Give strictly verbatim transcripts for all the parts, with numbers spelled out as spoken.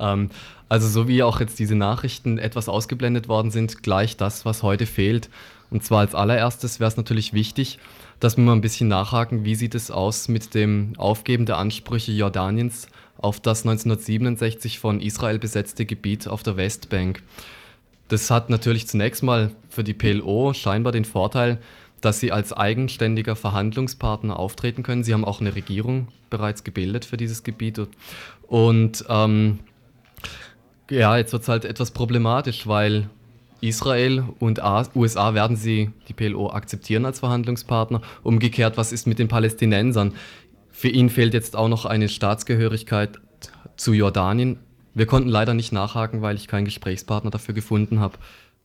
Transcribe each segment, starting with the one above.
Ähm, also so wie auch jetzt diese Nachrichten etwas ausgeblendet worden sind, gleich das, was heute fehlt. Und zwar als allererstes wäre es natürlich wichtig, dass wir mal ein bisschen nachhaken, wie sieht es aus mit dem Aufgeben der Ansprüche Jordaniens auf das neunzehnhundertsiebenundsechzig von Israel besetzte Gebiet auf der Westbank. Das hat natürlich zunächst mal für die P L O scheinbar den Vorteil, dass sie als eigenständiger Verhandlungspartner auftreten können. Sie haben auch eine Regierung bereits gebildet für dieses Gebiet. Und ähm, ja, jetzt wird es halt etwas problematisch, weil Israel und A- U S A werden sie, die P L O, akzeptieren als Verhandlungspartner. Umgekehrt, was ist mit den Palästinensern? Für ihn fehlt jetzt auch noch eine Staatsgehörigkeit zu Jordanien. Wir konnten leider nicht nachhaken, weil ich keinen Gesprächspartner dafür gefunden habe.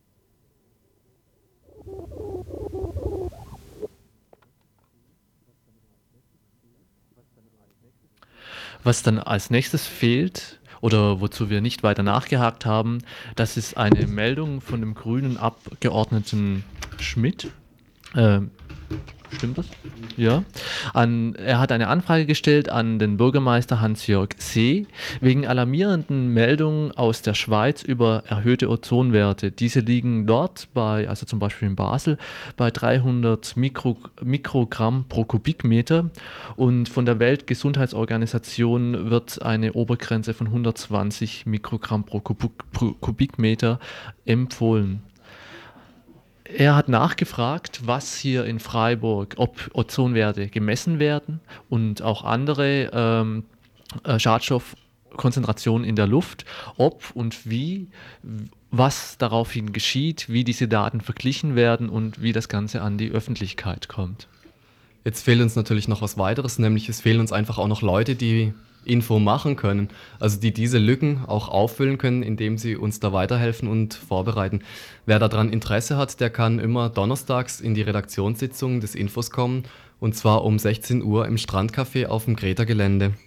Was dann als nächstes fehlt oder wozu wir nicht weiter nachgehakt haben, das ist eine Meldung von dem grünen Abgeordneten Schmidt. Ähm, Stimmt das? Ja. An, er hat eine Anfrage gestellt an den Bürgermeister Hans-Jörg See wegen alarmierenden Meldungen aus der Schweiz über erhöhte Ozonwerte. Diese liegen dort bei, also zum Beispiel in Basel, bei dreihundert Mikro, Mikrogramm pro Kubikmeter und von der Weltgesundheitsorganisation wird eine Obergrenze von hundertzwanzig Mikrogramm pro, Kubik, pro Kubikmeter empfohlen. Er hat nachgefragt, was hier in Freiburg, ob Ozonwerte gemessen werden und auch andere ähm, äh, Schadstoffkonzentrationen in der Luft, ob und wie, was daraufhin geschieht, wie diese Daten verglichen werden und wie das Ganze an die Öffentlichkeit kommt. Jetzt fehlt uns natürlich noch was weiteres, nämlich es fehlen uns einfach auch noch Leute, die Info machen können, also die diese Lücken auch auffüllen können, indem sie uns da weiterhelfen und vorbereiten. Wer daran Interesse hat, der kann immer donnerstags in die Redaktionssitzung des Infos kommen, und zwar um sechzehn Uhr im Strandcafé auf dem Greta-Gelände.